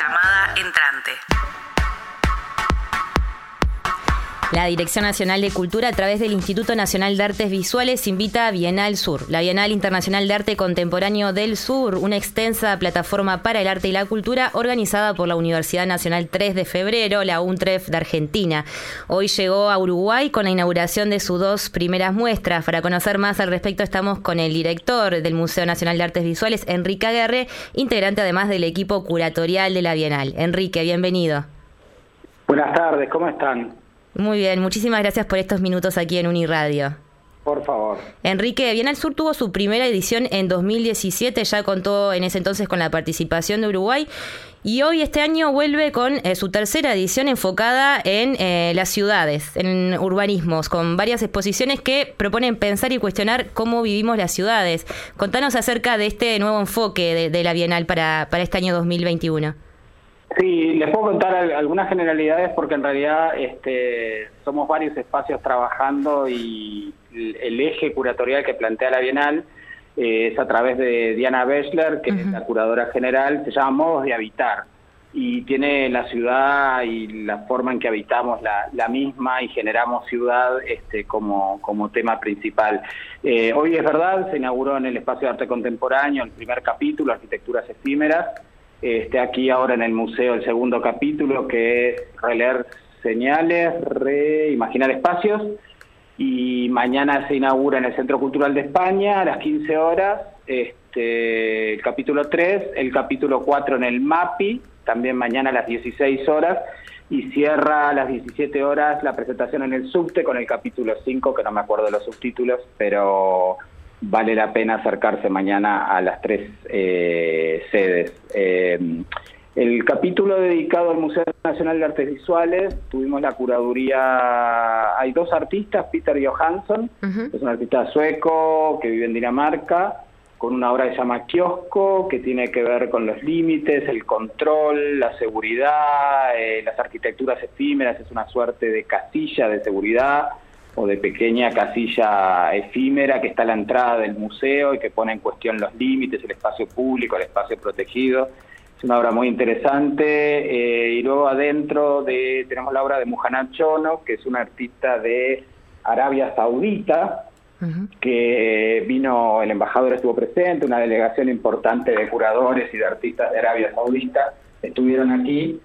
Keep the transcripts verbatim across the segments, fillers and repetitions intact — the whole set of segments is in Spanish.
Llamada entrante. La Dirección Nacional de Cultura, a través del Instituto Nacional de Artes Visuales, invita a Bienal Sur, la Bienal Internacional de Arte Contemporáneo del Sur, una extensa plataforma para el arte y la cultura organizada por la Universidad Nacional tres de febrero, la UNTREF de Argentina. Hoy llegó a Uruguay con la inauguración de sus dos primeras muestras. Para conocer más al respecto estamos con el director del Museo Nacional de Artes Visuales, Enrique Aguerre, integrante además del equipo curatorial de la Bienal. Enrique, bienvenido. Buenas tardes, ¿cómo están? Muy bien, muchísimas gracias por estos minutos aquí en Uniradio. Por favor. Enrique, Bienal Sur tuvo su primera edición en dos mil diecisiete, ya contó en ese entonces con la participación de Uruguay, y hoy este año vuelve con eh, su tercera edición enfocada en eh, las ciudades, en urbanismos, con varias exposiciones que proponen pensar y cuestionar cómo vivimos las ciudades. Contanos acerca de este nuevo enfoque de, de la Bienal para, para este año dos mil veintiuno. Sí, les puedo contar algunas generalidades porque en realidad este, somos varios espacios trabajando y el eje curatorial que plantea la Bienal eh, es a través de Diana Bechler, que uh-huh. es la curadora general, se llama Modos de Habitar y tiene la ciudad y la forma en que habitamos la, la misma y generamos ciudad este, como, como tema principal. Eh, hoy es verdad, se inauguró en el Espacio de Arte Contemporáneo el primer capítulo, Arquitecturas Efímeras. Este, aquí ahora en el museo el segundo capítulo, que es releer señales, reimaginar espacios, y mañana se inaugura en el Centro Cultural de España a las quince horas este, el capítulo tres, el capítulo cuatro en el MAPI, también mañana a las dieciséis horas, y cierra a las diecisiete horas la presentación en el Subte con el capítulo cinco, que no me acuerdo de los subtítulos, pero vale la pena acercarse mañana a las tres eh, sedes. Eh, el capítulo dedicado al Museo Nacional de Artes Visuales, tuvimos la curaduría, hay dos artistas, Peter Johansson, uh-huh. que es un artista sueco que vive en Dinamarca, con una obra que se llama Kiosco, que tiene que ver con los límites, el control, la seguridad, eh, las arquitecturas efímeras, es una suerte de casilla de seguridad, o de pequeña casilla efímera que está a la entrada del museo y que pone en cuestión los límites, el espacio público, el espacio protegido. Es una obra muy interesante. Eh, y luego adentro de tenemos la obra de Muhannad Chono, que es una artista de Arabia Saudita, uh-huh. que vino, el embajador estuvo presente, una delegación importante de curadores y de artistas de Arabia Saudita estuvieron aquí.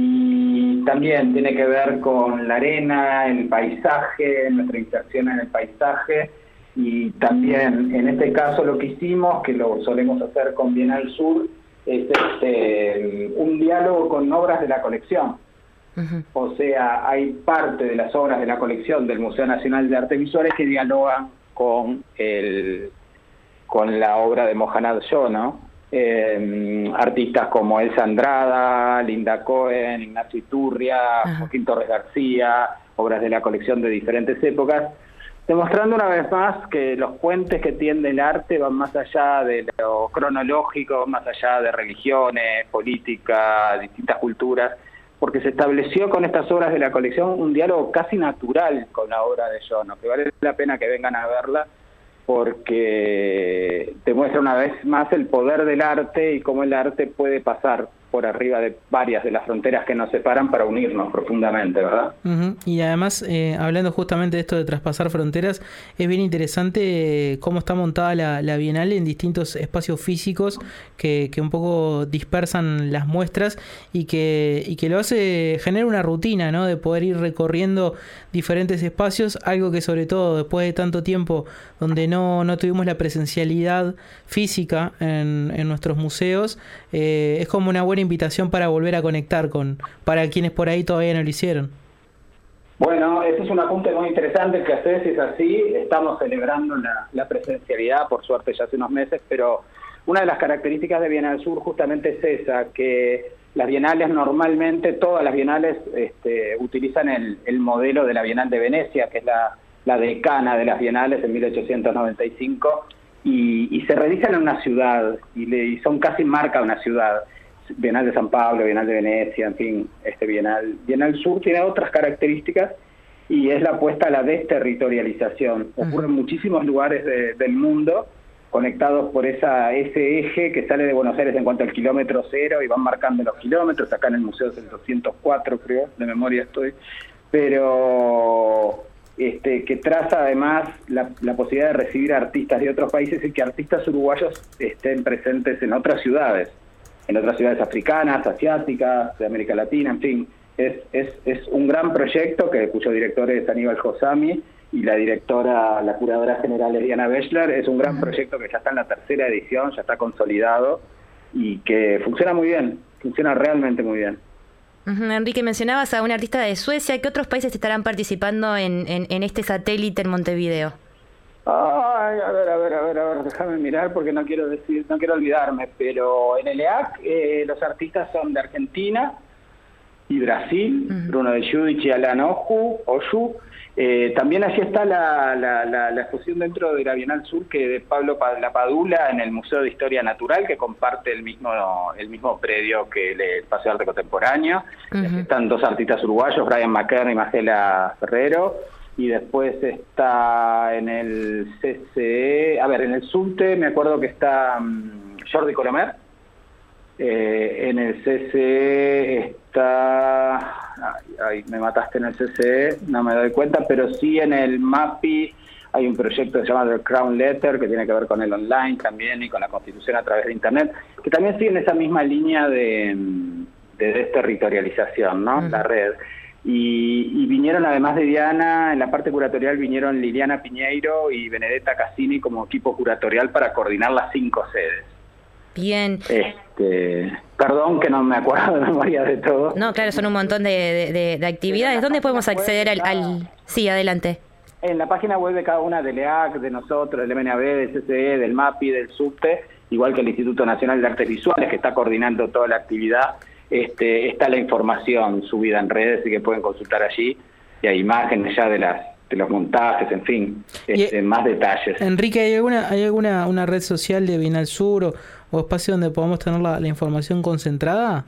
Y también tiene que ver con la arena, el paisaje, nuestra inserción en el paisaje, y también en este caso lo que hicimos, que lo solemos hacer con Bienal Sur, es este, un diálogo con obras de la colección. Uh-huh. O sea, hay parte de las obras de la colección del Museo Nacional de Artes Visuales que dialogan con, el, con la obra de Muhannad Chono. Eh, artistas como Elsa Andrada, Linda Cohen, Ignacio Iturria, Joaquín Torres García, obras de la colección de diferentes épocas, demostrando una vez más que los puentes que tiende el arte van más allá de lo cronológico, más allá de religiones, política, distintas culturas, porque se estableció con estas obras de la colección un diálogo casi natural con la obra de Chono, que vale la pena que vengan a verla, porque demuestra una vez más el poder del arte y cómo el arte puede pasar por arriba de varias de las fronteras que nos separan para unirnos profundamente, ¿verdad? Uh-huh. Y además, eh, hablando justamente de esto de traspasar fronteras, es bien interesante eh, cómo está montada la, la Bienal en distintos espacios físicos que, que un poco dispersan las muestras y que, y que lo hace, genera una rutina, ¿no? De poder ir recorriendo diferentes espacios, algo que sobre todo después de tanto tiempo donde no, no tuvimos la presencialidad física en, en nuestros museos, eh, es como una buena invitación para volver a conectar con para quienes por ahí todavía no lo hicieron. Bueno, ese es un apunte muy interesante que haces, es así, estamos celebrando la, la presencialidad, por suerte ya hace unos meses, pero una de las características de Bienal Sur justamente es esa, que las bienales normalmente, todas las bienales este, utilizan el, el modelo de la Bienal de Venecia, que es la, la decana de las bienales en mil ochocientos noventa y cinco, y, y se realizan en una ciudad, y, le, y son casi marca de una ciudad. Bienal de San Pablo, Bienal de Venecia, en fin, este Bienal, Bienal Sur tiene otras características y es la apuesta a la desterritorialización. Ocurre en muchísimos lugares de, del mundo conectados por esa ese eje que sale de Buenos Aires en cuanto al kilómetro cero y van marcando los kilómetros. Acá en el museo es el doscientos cuatro, creo, de memoria estoy, pero este que traza además la, la posibilidad de recibir artistas de otros países y que artistas uruguayos estén presentes en otras ciudades, en otras ciudades africanas, asiáticas, de América Latina, en fin. Es, es, es un gran proyecto que cuyo director es Aníbal Josami y la directora, la curadora general es Diana Bechler. Es un gran proyecto que ya está en la tercera edición, ya está consolidado y que funciona muy bien, funciona realmente muy bien. Uh-huh. Enrique, mencionabas a un artista de Suecia. ¿Qué otros países estarán participando en, en, en este satélite en Montevideo? Ay, a ver, a ver, a ver, a ver, déjame mirar porque no quiero decir, no quiero olvidarme, pero en el E A C eh, los artistas son de Argentina y Brasil, uh-huh. Bruno de Giudici y Alan Oju, Oyu. Eh, también allí está la, la, la, la exposición dentro de la Bienal Sur que de Pablo Lapadula en el Museo de Historia Natural, que comparte el mismo el mismo predio que el Paseo de Arte Contemporáneo. Uh-huh. Están dos artistas uruguayos, Brian McKern y Magela Ferrero. Y después está en el C C E, a ver, en el Subte me acuerdo que está um, Jordi Colomer. Eh, en el C C E está, ay, ay, me mataste en el C C E, no me doy cuenta, pero sí en el MAPI hay un proyecto que se llama The Crown Letter, que tiene que ver con el online también y con la constitución a través de internet, que también sigue en esa misma línea de, de desterritorialización, ¿no? Uh-huh. La red. Y, y vinieron, además de Diana, en la parte curatorial vinieron Liliana Piñeiro y Benedetta Cassini como equipo curatorial para coordinar las cinco sedes. Bien. Este, perdón que no me acuerdo de memoria de todo. No, claro, son un montón de, de, de, de actividades. ¿Dónde podemos acceder al, al...? Sí, adelante. En la página web de cada una del E A C, de nosotros, del M N A B, del C C E, del MAPI, del Subte, igual que el Instituto Nacional de Artes Visuales, que está coordinando toda la actividad, este, está la información subida en redes y que pueden consultar allí. Y hay imágenes ya de las de los montajes, en fin, este, y, más detalles. Enrique, ¿hay alguna hay alguna una red social de Bienal Sur o, o espacio donde podamos tener la, la información concentrada?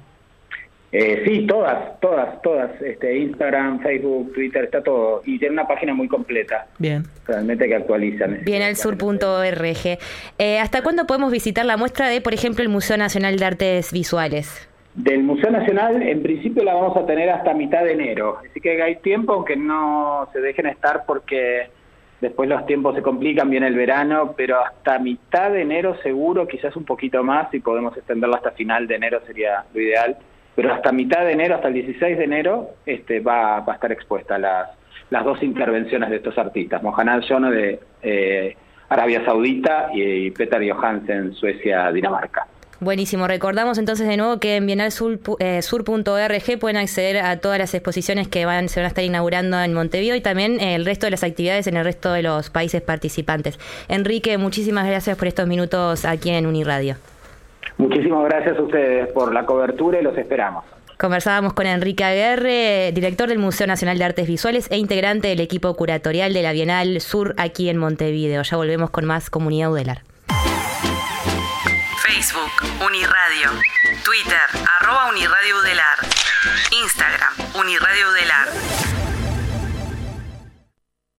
Eh, sí, todas, todas, todas. Este, Instagram, Facebook, Twitter, está todo. Y tiene una página muy completa. Bien. Realmente que actualizan. bienalsur punto org. Eh, ¿Hasta cuándo podemos visitar la muestra de, por ejemplo, el Museo Nacional de Artes Visuales? Del Museo Nacional, en principio la vamos a tener hasta mitad de enero. Así que hay tiempo, aunque no se dejen estar porque después los tiempos se complican, viene el verano, pero hasta mitad de enero seguro, quizás un poquito más, si podemos extenderlo hasta final de enero sería lo ideal. Pero hasta mitad de enero, hasta el dieciséis de enero, este, va, va a estar expuesta las, las dos intervenciones de estos artistas, Mohamed Jono de eh, Arabia Saudita y, y Peter Johansen, Suecia, Dinamarca. Buenísimo. Recordamos entonces de nuevo que en bienalsur punto org pueden acceder a todas las exposiciones que van se van a estar inaugurando en Montevideo y también el resto de las actividades en el resto de los países participantes. Enrique, muchísimas gracias por estos minutos aquí en Uniradio. Muchísimas gracias a ustedes por la cobertura y los esperamos. Conversábamos con Enrique Aguerre, director del Museo Nacional de Artes Visuales e integrante del equipo curatorial de la Bienal Sur aquí en Montevideo. Ya volvemos con más Comunidad Udelar. Facebook, Uniradio. Twitter, arroba Uniradio Udelar. Instagram, Uniradio Udelar.